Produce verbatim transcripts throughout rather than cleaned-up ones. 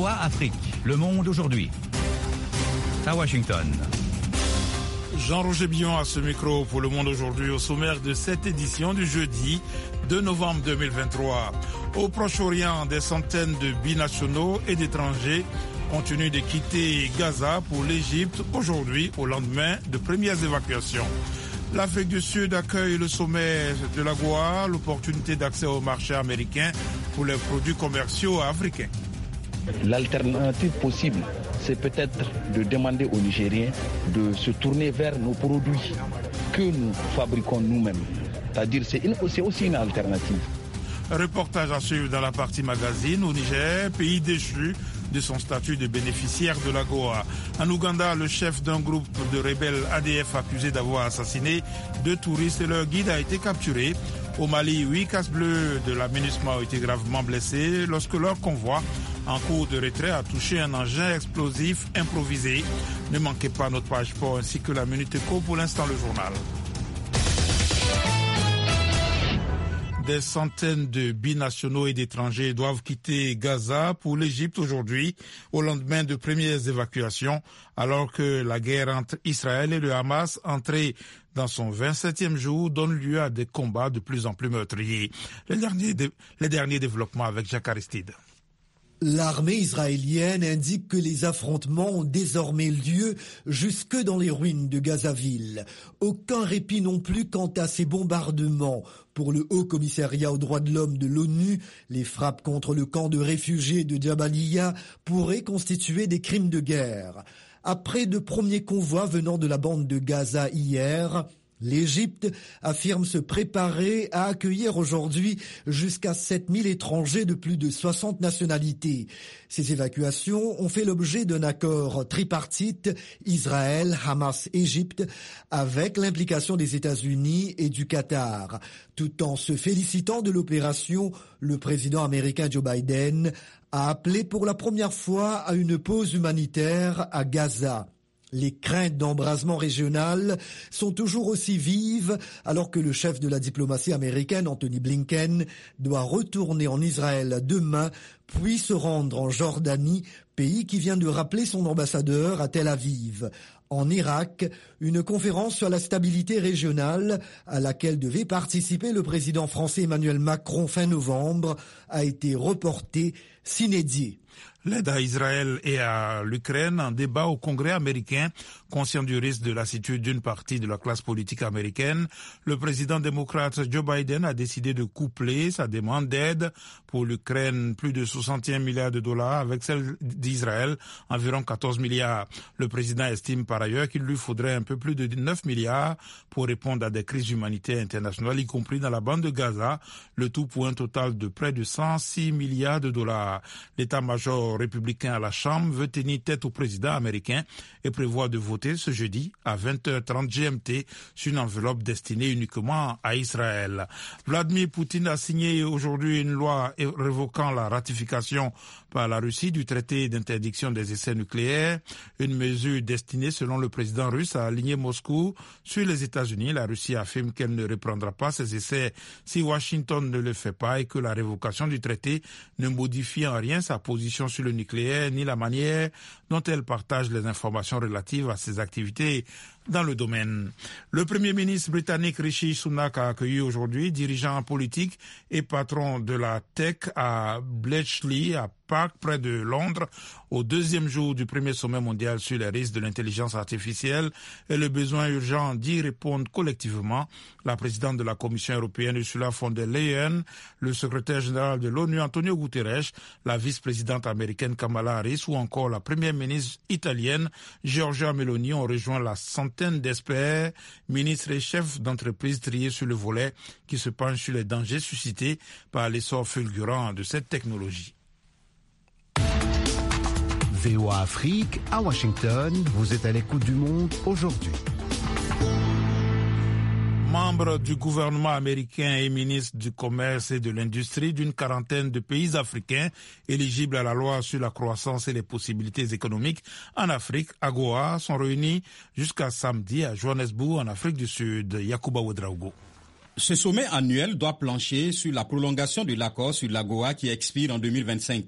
V O A Afrique, Le Monde aujourd'hui. À Washington. Jean-Roger Billon à ce micro pour Le Monde aujourd'hui, au sommaire de cette édition du jeudi deux novembre deux mille vingt-trois. Au Proche-Orient, des centaines de binationaux et d'étrangers continuent de quitter Gaza pour l'Égypte aujourd'hui au lendemain de premières évacuations. L'Afrique du Sud accueille le sommet de l'AGOA, l'opportunité d'accès au marché américain pour les produits commerciaux africains. L'alternative possible, c'est peut-être de demander aux Nigériens de se tourner vers nos produits que nous fabriquons nous-mêmes. C'est-à-dire c'est une, c'est aussi une alternative. Reportage à suivre dans la partie magazine. Au Niger, pays déchu de son statut de bénéficiaire de l'AGOA. En Ouganda, le chef d'un groupe de rebelles A D F accusé d'avoir assassiné deux touristes et leur guide a été capturé. Au Mali, huit casse-bleus de la MINUSMA ont été gravement blessés lorsque leur convoi en cours de retrait a touché un engin explosif improvisé. Ne manquez pas notre page sport ainsi que la Minute Éco. Pour l'instant, le journal. Des centaines de binationaux et d'étrangers doivent quitter Gaza pour l'Égypte aujourd'hui, au lendemain de premières évacuations, alors que la guerre entre Israël et le Hamas, entrée dans son vingt-septième jour, donne lieu à des combats de plus en plus meurtriers. Les derniers, les derniers développements avec Jacques Aristide. L'armée israélienne indique que les affrontements ont désormais lieu jusque dans les ruines de Gazaville. Aucun répit non plus quant à ces bombardements. Pour le Haut Commissariat aux droits de l'homme de l'ONU, les frappes contre le camp de réfugiés de Jabalia pourraient constituer des crimes de guerre. Après de premiers convois venant de la bande de Gaza hier, l'Égypte affirme se préparer à accueillir aujourd'hui jusqu'à sept mille étrangers de plus de soixante nationalités. Ces évacuations ont fait l'objet d'un accord tripartite Israël, Hamas, Égypte, avec l'implication des États-Unis et du Qatar. Tout en se félicitant de l'opération, le président américain Joe Biden a appelé pour la première fois à une pause humanitaire à Gaza. Les craintes d'embrasement régional sont toujours aussi vives alors que le chef de la diplomatie américaine, Anthony Blinken, doit retourner en Israël demain, puis se rendre en Jordanie, pays qui vient de rappeler son ambassadeur à Tel Aviv. En Irak, une conférence sur la stabilité régionale, à laquelle devait participer le président français Emmanuel Macron fin novembre, a été reportée sine die. L'aide à Israël et à l'Ukraine, un débat au Congrès américain, conscient du risque de lassitude d'une partie de la classe politique américaine. Le président démocrate Joe Biden a décidé de coupler sa demande d'aide pour l'Ukraine, plus de soixante et un milliards de dollars, avec celle d'Israël, environ quatorze milliards. Le président estime par ailleurs qu'il lui faudrait un peu plus de neuf milliards pour répondre à des crises humanitaires internationales, y compris dans la bande de Gaza, le tout pour un total de près de cent six milliards de dollars. L'état-major républicain à la Chambre veut tenir tête au président américain et prévoit de voter ce jeudi à vingt heures trente G M T sur une enveloppe destinée uniquement à Israël. Vladimir Poutine a signé aujourd'hui une loi révoquant la ratification par la Russie du traité d'interdiction des essais nucléaires, une mesure destinée selon le président russe à aligner Moscou sur les États-Unis. La Russie affirme qu'elle ne reprendra pas ses essais si Washington ne le fait pas et que la révocation du traité ne modifie en rien sa position sur le nucléaire ni la manière dont elle partage les informations relatives à ses activités dans le domaine. Le Premier ministre britannique Rishi Sunak a accueilli aujourd'hui dirigeants politiques et patrons de la tech à Bletchley, à Park, près de Londres, au deuxième jour du premier sommet mondial sur les risques de l'intelligence artificielle et le besoin urgent d'y répondre collectivement. La présidente de la Commission européenne, Ursula von der Leyen, le secrétaire général de l'ONU, Antonio Guterres, la vice-présidente américaine Kamala Harris ou encore la première ministre italienne, Giorgia Meloni, ont rejoint la centaine d'experts, ministres et chefs d'entreprise triés sur le volet qui se penchent sur les dangers suscités par l'essor fulgurant de cette technologie. V O A Afrique, à Washington, vous êtes à l'écoute du monde aujourd'hui. Membre du gouvernement américain et ministre du Commerce et de l'Industrie d'une quarantaine de pays africains éligibles à la loi sur la croissance et les possibilités économiques en Afrique, AGOA, sont réunis jusqu'à samedi à Johannesburg, en Afrique du Sud. Yacouba Ouedraogo. Ce sommet annuel doit plancher sur la prolongation de l'accord sur l'AGOA qui expire en deux mille vingt-cinq.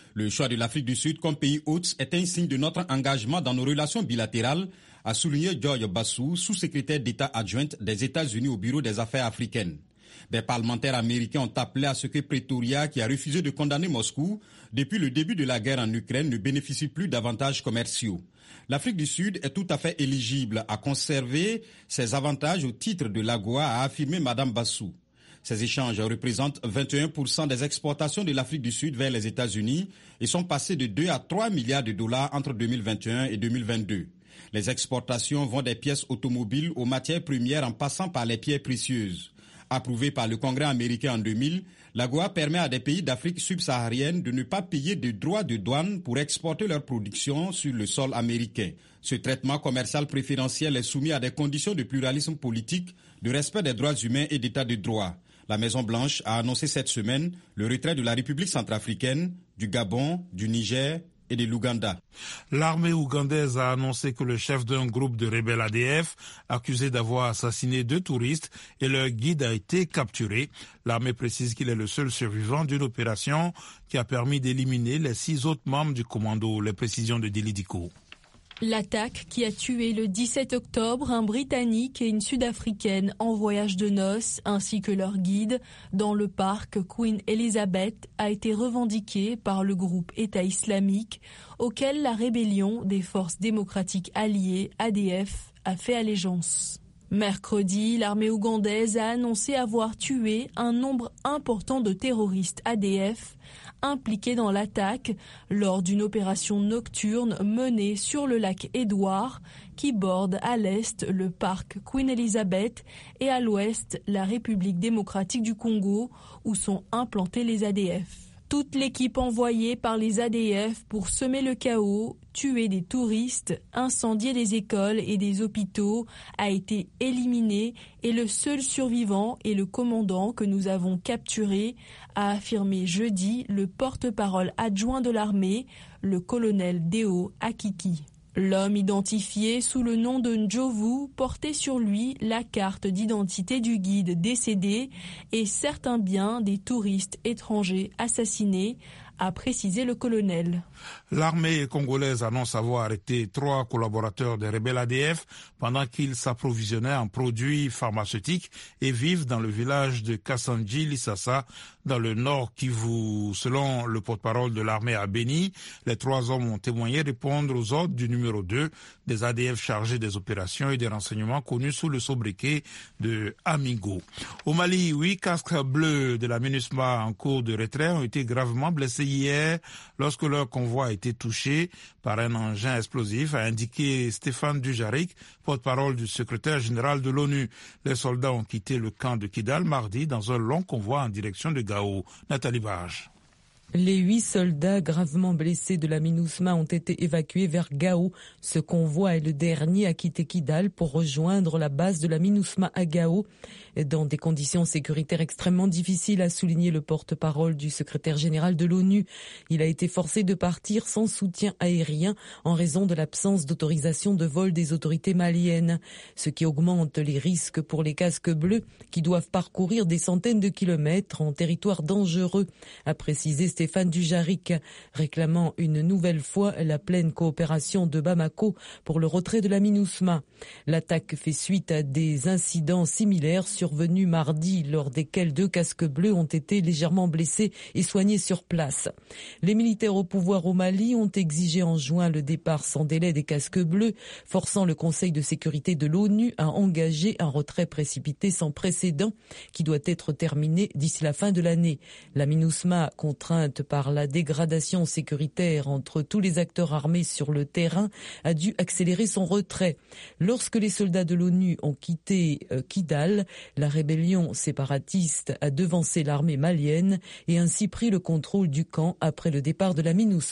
Le choix de l'Afrique du Sud comme pays hôte est un signe de notre engagement dans nos relations bilatérales, a souligné George Bassou, sous-secrétaire d'État adjoint des États-Unis au Bureau des affaires africaines. Des parlementaires américains ont appelé à ce que Pretoria, qui a refusé de condamner Moscou depuis le début de la guerre en Ukraine, ne bénéficie plus d'avantages commerciaux. L'Afrique du Sud est tout à fait éligible à conserver ses avantages au titre de l'A G O A, a affirmé Mme Bassou. Ces échanges représentent vingt et un pour cent des exportations de l'Afrique du Sud vers les États-Unis et sont passés de deux à trois milliards de dollars entre deux mille vingt et un et deux mille vingt-deux. Les exportations vont des pièces automobiles aux matières premières en passant par les pierres précieuses. Approuvée par le Congrès américain en deux mille, l'A G O A permet à des pays d'Afrique subsaharienne de ne pas payer de droits de douane pour exporter leur production sur le sol américain. Ce traitement commercial préférentiel est soumis à des conditions de pluralisme politique, de respect des droits humains et d'état de droit. La Maison-Blanche a annoncé cette semaine le retrait de la République centrafricaine, du Gabon, du Niger et de l'Ouganda. L'armée ougandaise a annoncé que le chef d'un groupe de rebelles A D F, accusé d'avoir assassiné deux touristes et leur guide a été capturé. L'armée précise qu'il est le seul survivant d'une opération qui a permis d'éliminer les six autres membres du commando. Les précisions de Delidiko. L'attaque qui a tué le dix-sept octobre un Britannique et une Sud-Africaine en voyage de noces ainsi que leur guide dans le parc Queen Elizabeth a été revendiquée par le groupe État islamique auquel la rébellion des forces démocratiques alliées A D F a fait allégeance. Mercredi, l'armée ougandaise a annoncé avoir tué un nombre important de terroristes A D F impliqués dans l'attaque lors d'une opération nocturne menée sur le lac Édouard qui borde à l'est le parc Queen Elizabeth et à l'ouest la République démocratique du Congo où sont implantés les A D F. Toute l'équipe envoyée par les A D F pour semer le chaos, tuer des touristes, incendier des écoles et des hôpitaux a été éliminée et le seul survivant est le commandant que nous avons capturé, a affirmé jeudi le porte-parole adjoint de l'armée, le colonel Deo Akiki. L'homme identifié sous le nom de Njovu portait sur lui la carte d'identité du guide décédé et certains biens des touristes étrangers assassinés, a précisé le colonel. L'armée congolaise annonce avoir arrêté trois collaborateurs des rebelles A D F pendant qu'ils s'approvisionnaient en produits pharmaceutiques et vivent dans le village de Kassanji Lissassa dans le nord Kivu. Selon le porte-parole de l'armée à Béni, les trois hommes ont témoigné répondre aux ordres du numéro deux des A D F chargés des opérations et des renseignements connus sous le sobriquet de Amigo. Au Mali, huit casques bleus de la MINUSMA en cours de retrait ont été gravement blessés hier lorsque leur convoi a été touché par un engin explosif, a indiqué Stéphane Dujarric, porte-parole du secrétaire général de l'ONU. Les soldats ont quitté le camp de Kidal mardi dans un long convoi en direction de Gao. Nathalie Barge. Les huit soldats gravement blessés de la MINUSMA ont été évacués vers Gao. Ce convoi est le dernier à quitter Kidal pour rejoindre la base de la MINUSMA à Gao. Dans des conditions sécuritaires extrêmement difficiles, a souligné le porte-parole du secrétaire général de l'ONU. Il a été forcé de partir sans soutien aérien en raison de l'absence d'autorisation de vol des autorités maliennes, ce qui augmente les risques pour les casques bleus qui doivent parcourir des centaines de kilomètres en territoire dangereux, a précisé Stéphane Dujarric, réclamant une nouvelle fois la pleine coopération de Bamako pour le retrait de la MINUSMA. L'attaque fait suite à des incidents similaires survenus mardi, lors desquels deux casques bleus ont été légèrement blessés et soignés sur place. Les militaires au pouvoir au Mali ont exigé en juin le départ sans délai des casques bleus, forçant le Conseil de sécurité de l'ONU à engager un retrait précipité sans précédent qui doit être terminé d'ici la fin de l'année. La MINUSMA, contrainte par la dégradation sécuritaire entre tous les acteurs armés sur le terrain, a dû accélérer son retrait. Lorsque les soldats de l'ONU ont quitté euh, Kidal, la rébellion séparatiste a devancé l'armée malienne et ainsi pris le contrôle du camp après le départ de la MINUSMA.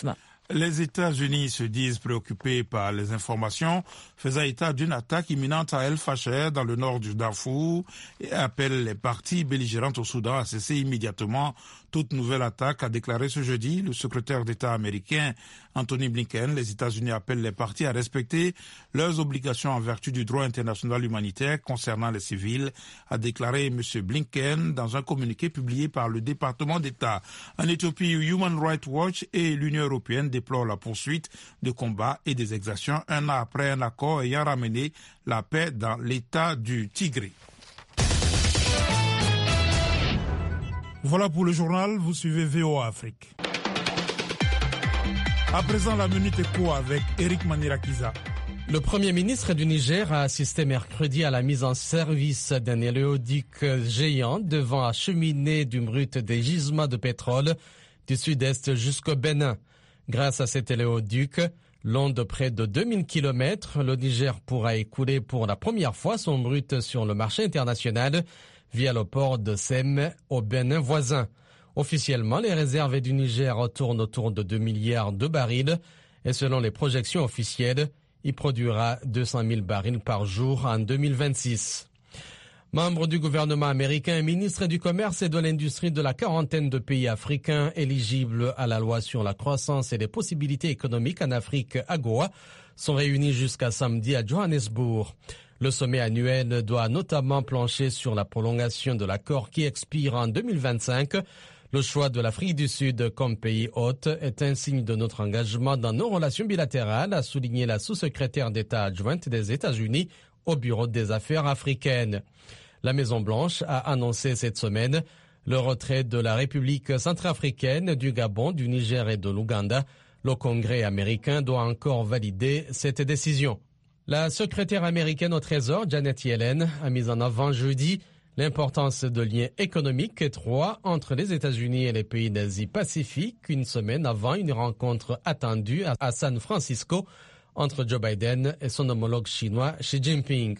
Les États-Unis se disent préoccupés par les informations faisant état d'une attaque imminente à El Fasher dans le nord du Darfour et appellent les parties belligérantes au Soudan à cesser immédiatement toute nouvelle attaque, a déclaré ce jeudi le secrétaire d'État américain Anthony Blinken. Les États-Unis appellent les parties à respecter leurs obligations en vertu du droit international humanitaire concernant les civils, a déclaré M. Blinken dans un communiqué publié par le département d'État. En Éthiopie, Human Rights Watch et l'Union européenne déplorent la poursuite de combats et des exactions un an après un accord ayant ramené la paix dans l'État du Tigré. Voilà pour le journal, vous suivez V O A Afrique. À présent, la Minute Éco avec Eric Manirakiza. Le Premier ministre du Niger a assisté mercredi à la mise en service d'un éléoduc géant devant acheminer du brut des gisements de pétrole du sud-est jusqu'au Bénin. Grâce à cet éléoduc, long de près de deux mille kilomètres, le Niger pourra écouler pour la première fois son brut sur le marché international via le port de Sem au Bénin voisin. Officiellement, les réserves du Niger tournent autour de deux milliards de barils et selon les projections officielles, il produira deux cent mille barils par jour en deux mille vingt-six. Membre du gouvernement américain et ministre du Commerce et de l'Industrie de la quarantaine de pays africains éligibles à la loi sur la croissance et les possibilités économiques en Afrique, AGOA, sont réunis jusqu'à samedi à Johannesburg. Le sommet annuel doit notamment plancher sur la prolongation de l'accord qui expire en deux mille vingt-cinq. Le choix de l'Afrique du Sud comme pays hôte est un signe de notre engagement dans nos relations bilatérales, a souligné la sous-secrétaire d'État adjointe des États-Unis au Bureau des affaires africaines. La Maison-Blanche a annoncé cette semaine le retrait de la République centrafricaine, du Gabon, du Niger et de l'Ouganda. Le Congrès américain doit encore valider cette décision. La secrétaire américaine au Trésor, Janet Yellen, a mis en avant jeudi l'importance de liens économiques étroits entre les États-Unis et les pays d'Asie-Pacifique, une semaine avant une rencontre attendue à San Francisco entre Joe Biden et son homologue chinois Xi Jinping.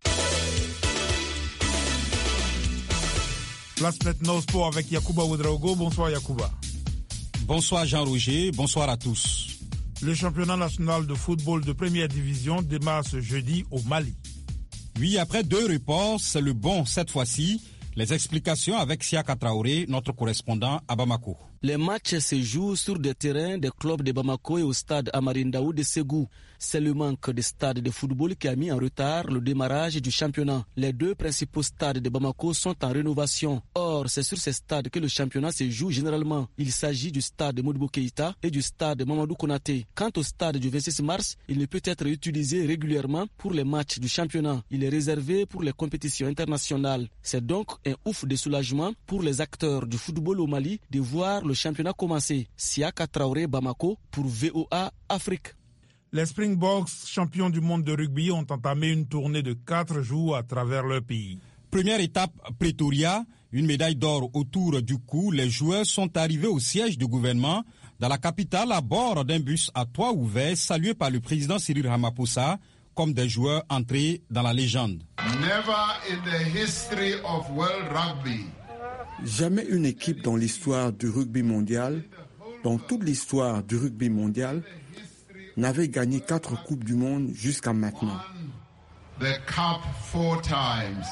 Place maintenant au sport avec Yacouba Ouedraogo. Bonsoir Yacouba. Bonsoir Jean-Roger, bonsoir à tous. Le championnat national de football de première division démarre ce jeudi au Mali. Oui, après deux reports, c'est le bon cette fois-ci. Les explications avec Siaka Traoré, notre correspondant à Bamako. Les matchs se jouent sur des terrains des clubs de Bamako et au stade Amarindaou de Ségou. C'est le manque de stades de football qui a mis en retard le démarrage du championnat. Les deux principaux stades de Bamako sont en rénovation. Or, c'est sur ces stades que le championnat se joue généralement. Il s'agit du stade Modibo Keïta et du stade Mamadou Konaté. Quant au stade du vingt-six mars, il ne peut être utilisé régulièrement pour les matchs du championnat. Il est réservé pour les compétitions internationales. C'est donc un ouf de soulagement pour les acteurs du football au Mali de voir le championnat commencer. Siaka Traoré, Bamako pour V O A Afrique. Les Springboks, champions du monde de rugby, ont entamé une tournée de quatre jours à travers leur pays. Première étape, Pretoria, une médaille d'or autour du cou. Les joueurs sont arrivés au siège du gouvernement dans la capitale à bord d'un bus à toit ouvert salué par le président Cyril Ramaphosa comme des joueurs entrés dans la légende. Never in the history of world rugby. Jamais une équipe dans l'histoire du rugby mondial, dans toute l'histoire du rugby mondial, n'avait gagné quatre coupes du monde jusqu'à maintenant. The cup four times.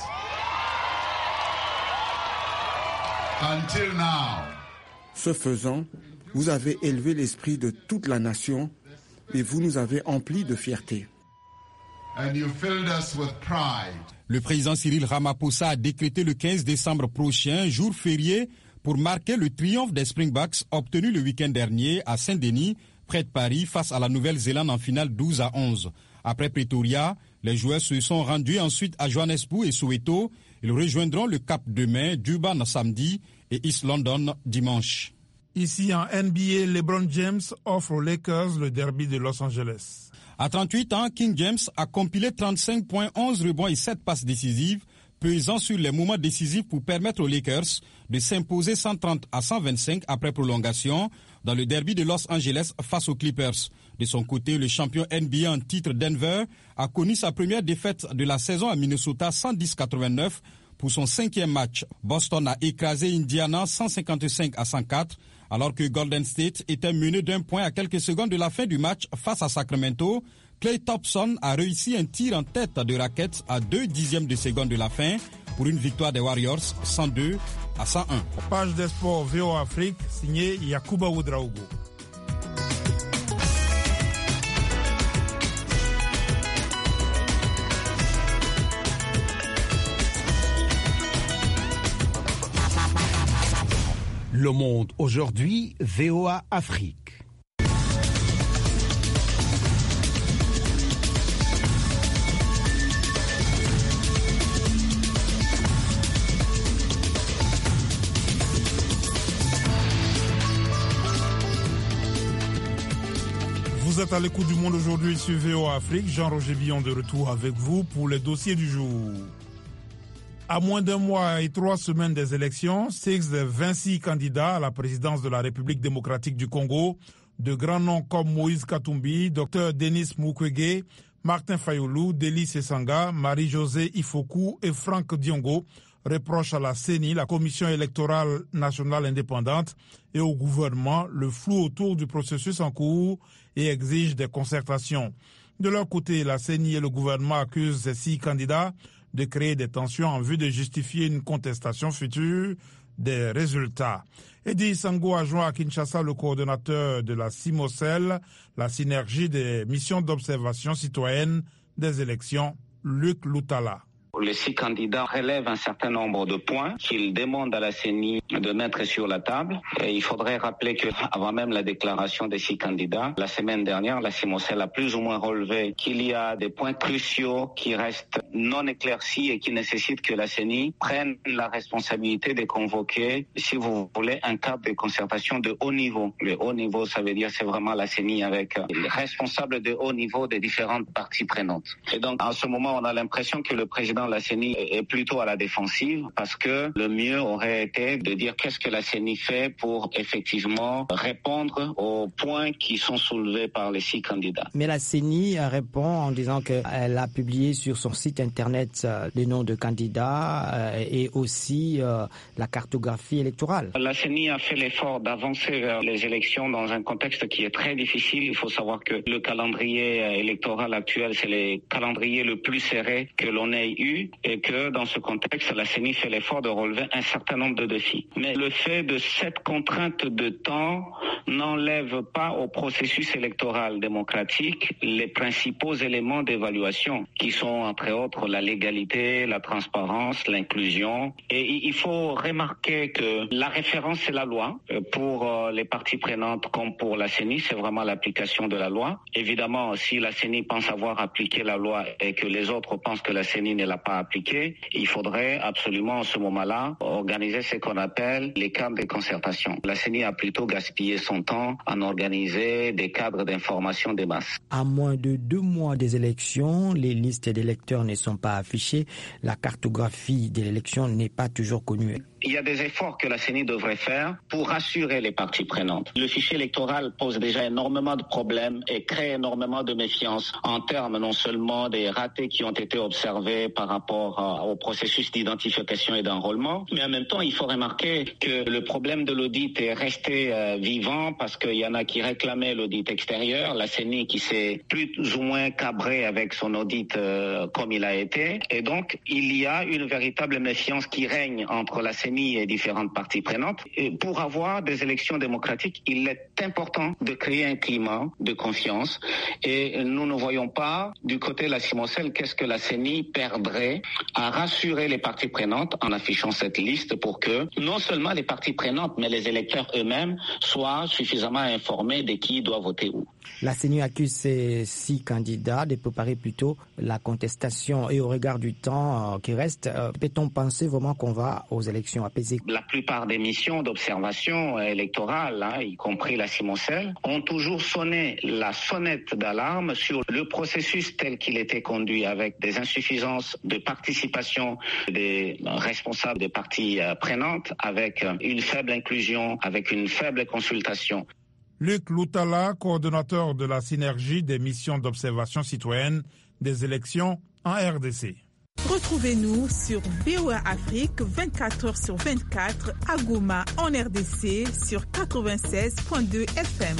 Until now. Ce faisant, vous avez élevé l'esprit de toute la nation et vous nous avez emplis de fierté. And you filled us with pride. Le président Cyril Ramaphosa a décrété le quinze décembre prochain, jour férié, pour marquer le triomphe des Springboks obtenu le week-end dernier à Saint-Denis, près de Paris, face à la Nouvelle-Zélande en finale douze à onze. Après Pretoria, les joueurs se sont rendus ensuite à Johannesburg et Soweto. Ils rejoindront le Cap demain, Durban samedi et East London dimanche. Ici en N B A, LeBron James offre aux Lakers le derby de Los Angeles. À trente-huit ans, King James a compilé trente-cinq points, onze rebonds et sept passes décisives, pesant sur les moments décisifs pour permettre aux Lakers de s'imposer cent trente à cent vingt-cinq après prolongation dans le derby de Los Angeles face aux Clippers. De son côté, le champion N B A en titre Denver a connu sa première défaite de la saison à Minnesota cent dix à quatre-vingt-neuf Pour son cinquième match, Boston a écrasé Indiana cent cinquante-cinq à cent quatre, alors que Golden State était mené d'un point à quelques secondes de la fin du match face à Sacramento. Klay Thompson a réussi un tir en tête de raquette à deux dixièmes de seconde de la fin pour une victoire des Warriors cent deux à cent un. Page des sports V O A Afrique, signé Yakuba Ouedraogo. Le Monde aujourd'hui, V O A Afrique. Vous êtes à l'écoute du Monde aujourd'hui sur V O A Afrique. Jean-Roger Billon de retour avec vous pour les dossiers du jour. À moins d'un mois et trois semaines des élections, six des vingt-six candidats à la présidence de la République démocratique du Congo, de grands noms comme Moïse Katumbi, Dr Denis Mukwege, Martin Fayulu, Deli Sesanga, Marie-Josée Ifoku et Franck Diongo, reprochent à la C E N I, la Commission électorale nationale indépendante, et au gouvernement le flou autour du processus en cours et exigent des concertations. De leur côté, la C E N I et le gouvernement accusent ces six candidats de créer des tensions en vue de justifier une contestation future des résultats. Edi Sango a joint à Kinshasa le coordonnateur de la CIMOCEL, la synergie des missions d'observation citoyenne des élections, Luc Loutala. Les six candidats relèvent un certain nombre de points qu'ils demandent à la C E N I de mettre sur la table. Et il faudrait rappeler qu'avant même la déclaration des six candidats, la semaine dernière, la CIMOCEL a plus ou moins relevé qu'il y a des points cruciaux qui restent non éclaircis et qui nécessitent que la C E N I prenne la responsabilité de convoquer, si vous voulez, un cadre de concertation de haut niveau. Le haut niveau, ça veut dire c'est vraiment la C E N I avec les responsables de haut niveau des différentes parties prenantes. Et donc, en ce moment, on a l'impression que le président la C E N I est plutôt à la défensive parce que le mieux aurait été de dire qu'est-ce que la C E N I fait pour effectivement répondre aux points qui sont soulevés par les six candidats. Mais la C E N I répond en disant qu'elle a publié sur son site internet les noms de candidats et aussi la cartographie électorale. La C E N I a fait l'effort d'avancer vers les élections dans un contexte qui est très difficile. Il faut savoir que le calendrier électoral actuel, c'est le calendrier le plus serré que l'on ait eu. Et que dans ce contexte, la C E N I fait l'effort de relever un certain nombre de défis. Mais le fait de cette contrainte de temps n'enlève pas au processus électoral démocratique les principaux éléments d'évaluation qui sont entre autres la légalité, la transparence, l'inclusion. Et il faut remarquer que la référence c'est la loi. Pour les parties prenantes comme pour la C E N I, c'est vraiment l'application de la loi. Évidemment, si la C E N I pense avoir appliqué la loi et que les autres pensent que la C E N I ne l'a pas appliqué, il faudrait absolument en ce moment-là organiser ce qu'on appelle les cadres de concertation. La C E N I a plutôt gaspillé son temps à organiser des cadres d'information des masses. À moins de deux mois des élections, les listes d'électeurs ne sont pas affichées. La cartographie de l'élection n'est pas toujours connue. Il y a des efforts que la C E N I devrait faire pour rassurer les parties prenantes. Le fichier électoral pose déjà énormément de problèmes et crée énormément de méfiance en termes non seulement des ratés qui ont été observés par rapport au processus d'identification et d'enrôlement, mais en même temps, il faut remarquer que le problème de l'audit est resté euh, vivant parce qu'il y en a qui réclamaient l'audit extérieur, la C E N I qui s'est plus ou moins cabrée avec son audit euh, comme il a été. Et donc, il y a une véritable méfiance qui règne entre la C E N I et différentes parties prenantes. Et pour avoir des élections démocratiques, il est important de créer un climat de confiance. Et nous ne voyons pas, du côté de la CIMOCEL, qu'est-ce que la C E N I perdrait à rassurer les parties prenantes en affichant cette liste pour que non seulement les parties prenantes, mais les électeurs eux-mêmes soient suffisamment informés de qui doit voter où. La C E N I accuse ces six candidats de préparer plutôt la contestation et au regard du temps qui reste, peut-on penser vraiment qu'on va aux élections apaisées? La plupart des missions d'observation électorale, hein, y compris la CIMOCEL, ont toujours sonné la sonnette d'alarme sur le processus tel qu'il était conduit avec des insuffisances de participation des responsables des parties prenantes, avec une faible inclusion, avec une faible consultation. Luc Loutala, coordonnateur de la synergie des missions d'observation citoyenne des élections en R D C. Retrouvez-nous sur V O A Afrique vingt-quatre heures sur vingt-quatre à Goma en R D C sur quatre-vingt-seize virgule deux F M.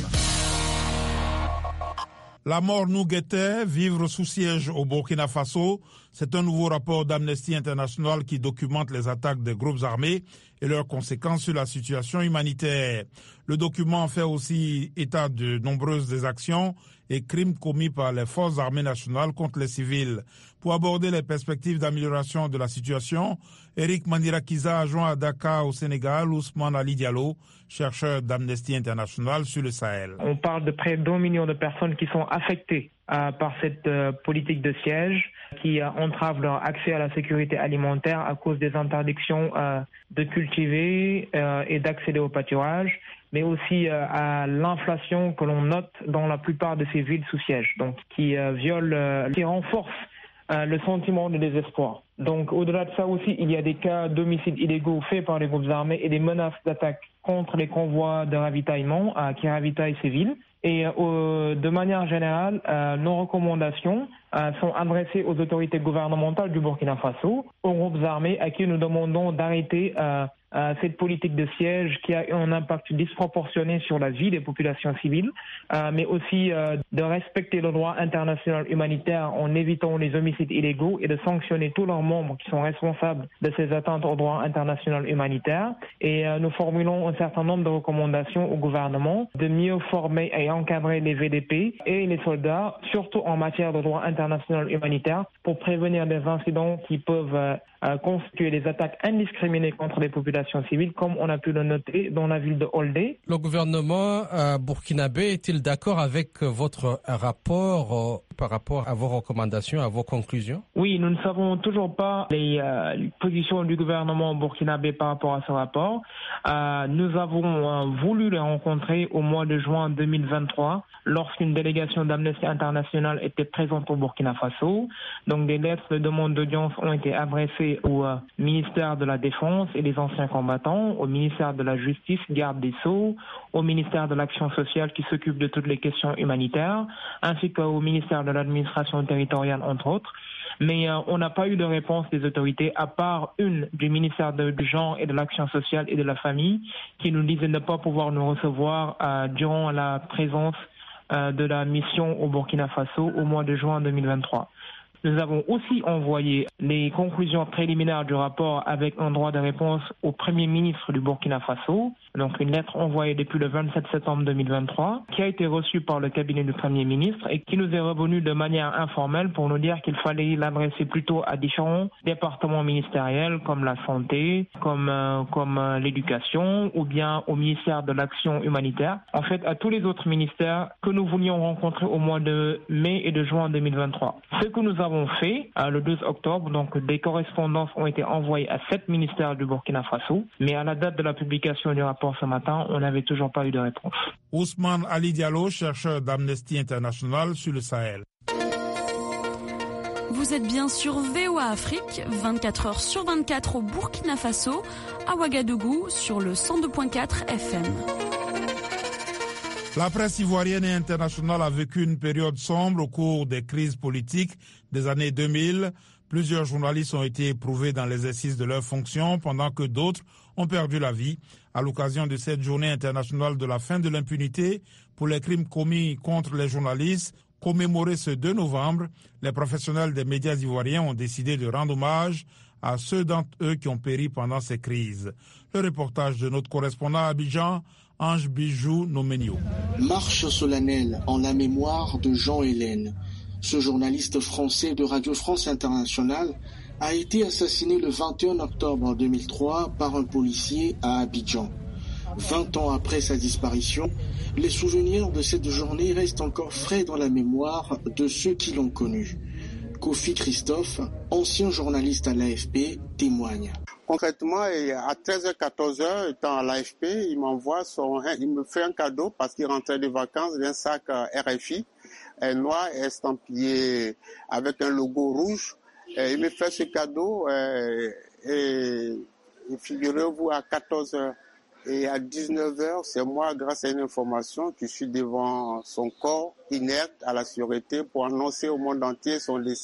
La mort nous guettait, vivre sous siège au Burkina Faso. C'est un nouveau rapport d'Amnesty International qui documente les attaques des groupes armés et leurs conséquences sur la situation humanitaire. Le document fait aussi état de nombreuses exactions et crimes commis par les forces armées nationales contre les civils. Pour aborder les perspectives d'amélioration de la situation, Eric Mandirakiza a joint à Dakar au Sénégal Ousmane Ali Diallo, chercheur d'Amnesty International sur le Sahel. On parle de près d'un million de personnes qui sont affectées euh, par cette euh, politique de siège qui euh, entrave leur accès à la sécurité alimentaire à cause des interdictions euh, de cultiver euh, et d'accéder au pâturage, mais aussi euh, à l'inflation que l'on note dans la plupart de ces villes sous siège, donc qui euh, viole, euh, qui renforce euh, le sentiment de désespoir. Donc au-delà de ça aussi, il y a des cas d'homicides illégaux faits par les groupes armés et des menaces d'attaque contre les convois de ravitaillement euh, qui ravitaillent ces villes. Et euh, de manière générale, euh, nos recommandations euh, sont adressées aux autorités gouvernementales du Burkina Faso, aux groupes armés à qui nous demandons d'arrêter euh, euh, cette politique de siège qui a eu un impact disproportionné sur la vie des populations civiles, euh, mais aussi euh, de respecter le droit international humanitaire en évitant les homicides illégaux et de sanctionner tous leurs membres qui sont responsables de ces atteintes au droit international humanitaire. Et euh, nous formulons un certain nombre de recommandations au gouvernement de mieux former et encadrer les V D P et les soldats, surtout en matière de droit international humanitaire, pour prévenir des incidents qui peuvent euh, euh, constituer des attaques indiscriminées contre les populations civiles, comme on a pu le noter dans la ville de Holdé. Le gouvernement euh, burkinabé est-il d'accord avec votre rapport euh, par rapport à vos recommandations, à vos conclusions? Oui, nous ne savons toujours pas les, euh, les positions du gouvernement burkinabé par rapport à ce rapport. Euh, nous avons euh, voulu les rencontrer au mois de juin deux mille vingt-trois lorsqu'une délégation d'Amnesty International était présente au Burkina Faso. Donc des lettres de demande d'audience ont été adressées au euh, ministère de la Défense et des anciens combattants, au ministère de la Justice, garde des Sceaux, au ministère de l'Action sociale qui s'occupe de toutes les questions humanitaires, ainsi qu'au ministère de l'administration territoriale, entre autres. Mais euh, on n'a pas eu de réponse des autorités, à part une du ministère de, du Genre et de l'Action sociale et de la Famille, qui nous disait ne pas pouvoir nous recevoir euh, durant la présence euh, de la mission au Burkina Faso au mois de juin deux mille vingt-trois. Nous avons aussi envoyé les conclusions préliminaires du rapport avec un droit de réponse au Premier ministre du Burkina Faso, donc une lettre envoyée depuis le vingt-sept septembre deux mille vingt-trois, qui a été reçue par le cabinet du Premier ministre et qui nous est revenue de manière informelle pour nous dire qu'il fallait l'adresser plutôt à différents départements ministériels comme la santé, comme, euh, comme euh, l'éducation ou bien au ministère de l'Action humanitaire. En fait, à tous les autres ministères que nous voulions rencontrer au mois de mai et de juin deux mille vingt-trois. Ce que nous avons fait euh, le douze octobre, donc des correspondances ont été envoyées à sept ministères du Burkina Faso, mais à la date de la publication du rapport ce matin, on n'avait toujours pas eu de réponse. Ousmane Ali Diallo, chercheur d'Amnesty International sur le Sahel. Vous êtes bien sur V O A Afrique, vingt-quatre heures sur vingt-quatre au Burkina Faso, à Ouagadougou sur le cent deux virgule quatre F M. La presse ivoirienne et internationale a vécu une période sombre au cours des crises politiques des années deux mille. Plusieurs journalistes ont été éprouvés dans l'exercice de leurs fonctions pendant que d'autres ont perdu la vie. À l'occasion de cette journée internationale de la fin de l'impunité pour les crimes commis contre les journalistes, commémorée ce deux novembre, les professionnels des médias ivoiriens ont décidé de rendre hommage à ceux d'entre eux qui ont péri pendant ces crises. Le reportage de notre correspondant à Abidjan, Ange Bijou Nomenio. Marche solennelle en la mémoire de Jean Hélène. Ce journaliste français de Radio France Internationale a été assassiné le vingt et un octobre deux mille trois par un policier à Abidjan. Vingt ans après sa disparition, les souvenirs de cette journée restent encore frais dans la mémoire de ceux qui l'ont connu. Kofi Christophe, ancien journaliste à l'A F P, témoigne. Concrètement, à treize heures quatorze heures, étant à l'A F P, il m'envoie son, il me fait un cadeau parce qu'il rentrait de vacances d'un sac R F I, noir, estampillé avec un logo rouge. Et il me fait ce cadeau et, et, et figurez-vous à quatorze heures. Et à dix-neuf heures, c'est moi, grâce à une information, qui suis devant son corps inerte à la sûreté pour annoncer au monde entier son décès.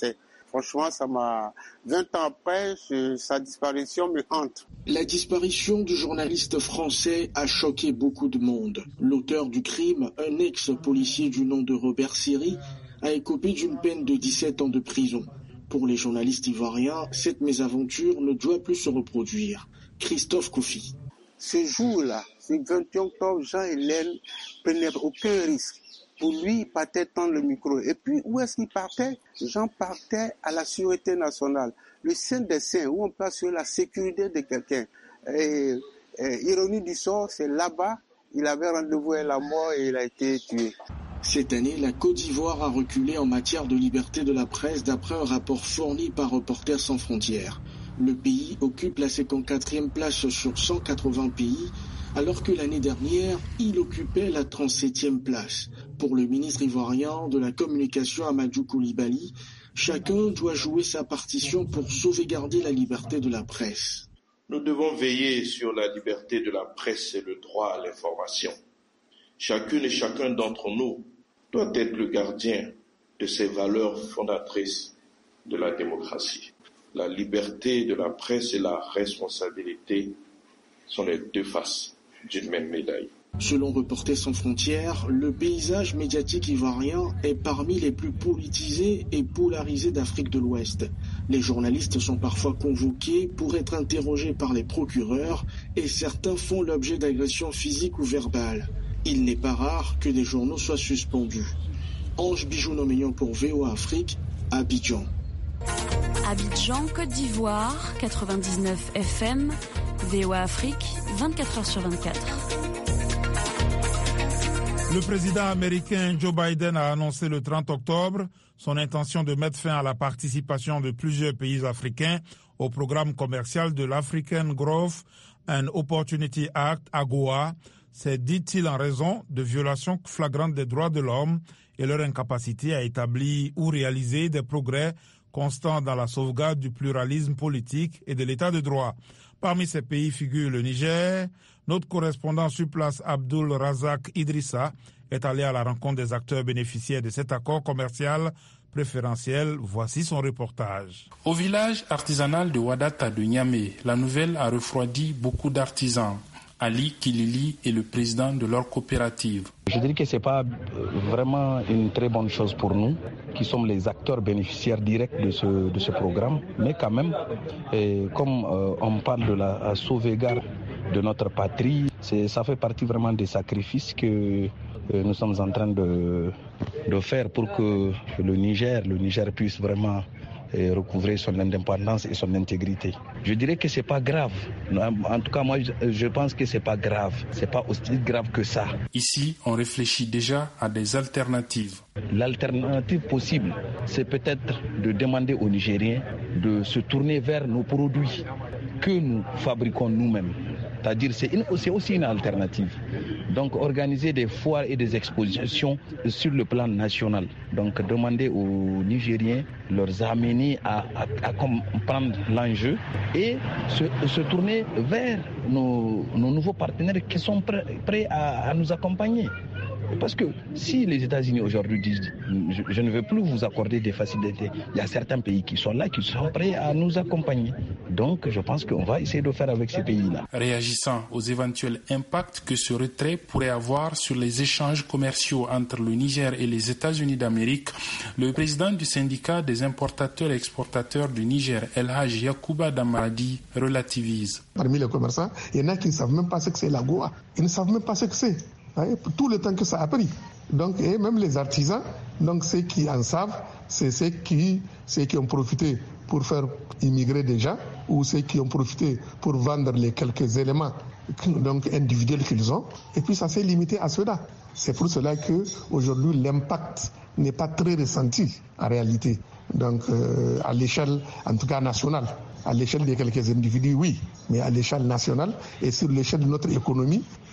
Franchement, ça m'a... vingt ans après, je... sa disparition me hante. La disparition du journaliste français a choqué beaucoup de monde. L'auteur du crime, un ex-policier du nom de Robert Siri, a écopé d'une peine de dix-sept ans de prison. Pour les journalistes ivoiriens, cette mésaventure ne doit plus se reproduire. Christophe Kofi. Ce jour-là, ce vingt et un octobre, Jean-Hélène prenait aucun risque. Pour lui, il partait tendre le micro. Et puis, où est-ce qu'il partait? Jean partait à la sûreté nationale. Le Saint des Saints, où on peut assurer la sécurité de quelqu'un. Et, et ironie du sort, c'est là-bas, il avait rendez-vous avec la mort et il a été tué. Cette année, la Côte d'Ivoire a reculé en matière de liberté de la presse d'après un rapport fourni par Reporters sans frontières. Le pays occupe la cinquante-quatrième place sur cent quatre-vingts pays, alors que l'année dernière, il occupait la trente-septième place. Pour le ministre ivoirien de la Communication Amadou Coulibaly, chacun doit jouer sa partition pour sauvegarder la liberté de la presse. Nous devons veiller sur la liberté de la presse et le droit à l'information. Chacune et chacun d'entre nous doit être le gardien de ces valeurs fondatrices de la démocratie. La liberté de la presse et la responsabilité sont les deux faces d'une même médaille. Selon Reporters sans frontières, le paysage médiatique ivoirien est parmi les plus politisés et polarisés d'Afrique de l'Ouest. Les journalistes sont parfois convoqués pour être interrogés par les procureurs et certains font l'objet d'agressions physiques ou verbales. Il n'est pas rare que des journaux soient suspendus. Ange Bijou-Noménian pour V O A Afrique, Abidjan. Abidjan, Côte d'Ivoire, quatre-vingt-dix-neuf F M, V O A Afrique, vingt-quatre heures sur vingt-quatre. Le président américain Joe Biden a annoncé le trente octobre son intention de mettre fin à la participation de plusieurs pays africains au programme commercial de l'African Growth and Opportunity Act, AGOA. C'est, dit-il, en raison de violations flagrantes des droits de l'homme et leur incapacité à établir ou réaliser des progrès constants dans la sauvegarde du pluralisme politique et de l'état de droit. Parmi ces pays figure le Niger. Notre correspondant sur place, Abdul Razak Idrissa, est allé à la rencontre des acteurs bénéficiaires de cet accord commercial préférentiel. Voici son reportage. Au village artisanal de Wadata de Niamey, la nouvelle a refroidi beaucoup d'artisans. Ali Kilili est le président de leur coopérative. Je dirais que ce n'est pas vraiment une très bonne chose pour nous, qui sommes les acteurs bénéficiaires directs de ce, de ce programme. Mais quand même, et comme euh, on parle de la sauvegarde de notre patrie, c'est, ça fait partie vraiment des sacrifices que euh, nous sommes en train de, de faire pour que le Niger, le Niger puisse vraiment et recouvrer son indépendance et son intégrité. Je dirais que c'est pas grave. En tout cas, moi, je pense que c'est pas grave. C'est pas aussi grave que ça. Ici, on réfléchit déjà à des alternatives. L'alternative possible, c'est peut-être de demander aux Nigériens de se tourner vers nos produits que nous fabriquons nous-mêmes. C'est-à-dire c'est, une, c'est aussi une alternative. Donc organiser des foires et des expositions sur le plan national. Donc demander aux Nigériens, leur amener à, à, à comprendre l'enjeu et se, se tourner vers nos, nos nouveaux partenaires qui sont prêts, prêts à, à nous accompagner. Parce que si les États-Unis aujourd'hui disent je, je ne veux plus vous accorder des facilités, il y a certains pays qui sont là, qui sont prêts à nous accompagner. Donc je pense qu'on va essayer de faire avec ces pays-là. Réagissant aux éventuels impacts que ce retrait pourrait avoir sur les échanges commerciaux entre le Niger et les États-Unis d'Amérique, le président du syndicat des importateurs et exportateurs du Niger, El Haj Yacouba Damaradi, relativise. Parmi les commerçants, il y en a qui ne savent même pas ce que c'est la Goa. Ils ne savent même pas ce que c'est. Tout le temps que ça a pris. Donc, et même les artisans, donc ceux qui en savent, c'est ceux qui, ceux qui ont profité pour faire immigrer des gens ou ceux qui ont profité pour vendre les quelques éléments donc individuels qu'ils ont. Et puis ça s'est limité à cela. C'est pour cela que aujourd'hui l'impact n'est pas très ressenti en réalité. Donc euh, à l'échelle, en tout cas nationale. À l'échelle de quelques individus, oui, mais à l'échelle nationale et sur l'échelle de notre économie,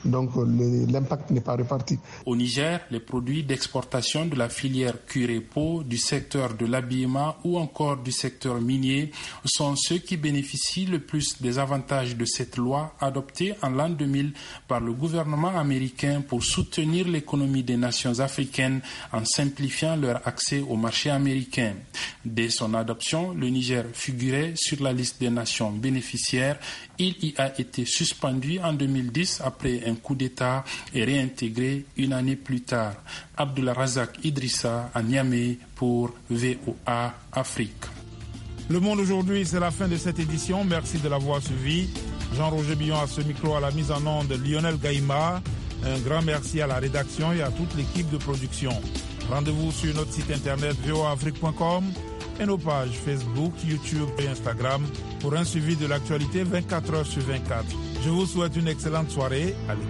Donc l'impact n'est pas réparti. Au Niger, les produits d'exportation de la filière cuir et peau, du secteur de l'habillement ou encore du secteur minier sont ceux qui bénéficient le plus des avantages de cette loi adoptée en l'an deux mille par le gouvernement américain pour soutenir l'économie des nations africaines en simplifiant leur accès au marché américain. Dès son adoption, le Niger figurait sur la liste des nations bénéficiaires. Il y a été suspendu en deux mille dix après un coup d'État et réintégré une année plus tard. Abdulrazak Idrissa à Niamey pour V O A Afrique. Le Monde aujourd'hui, c'est la fin de cette édition. Merci de l'avoir suivi. Jean-Roger Billon à ce micro, à la mise en onde, Lionel Gaïma. Un grand merci à la rédaction et à toute l'équipe de production. Rendez-vous sur notre site internet v o a afrique point com et nos pages Facebook, YouTube et Instagram pour un suivi de l'actualité vingt-quatre heures sur vingt-quatre. Je vous souhaite une excellente soirée. Allez.